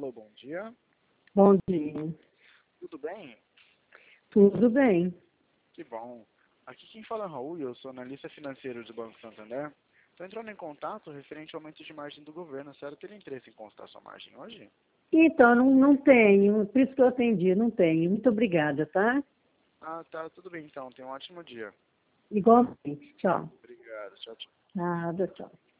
Alô, bom dia. Bom dia. Tudo bem? Tudo bem? Que bom. Aqui quem fala é Raul e eu sou analista financeiro do Banco Santander. Estou entrando em contato referente ao aumento de margem do governo. A senhora teria interesse em consultar sua margem hoje? Então, não tenho, por isso que eu atendi, não tenho. Muito obrigada, tá? Ah, tá. Tudo bem então. Tenha um ótimo dia. Igualmente. Tchau. Obrigado. Tchau, tchau. Nada, tchau.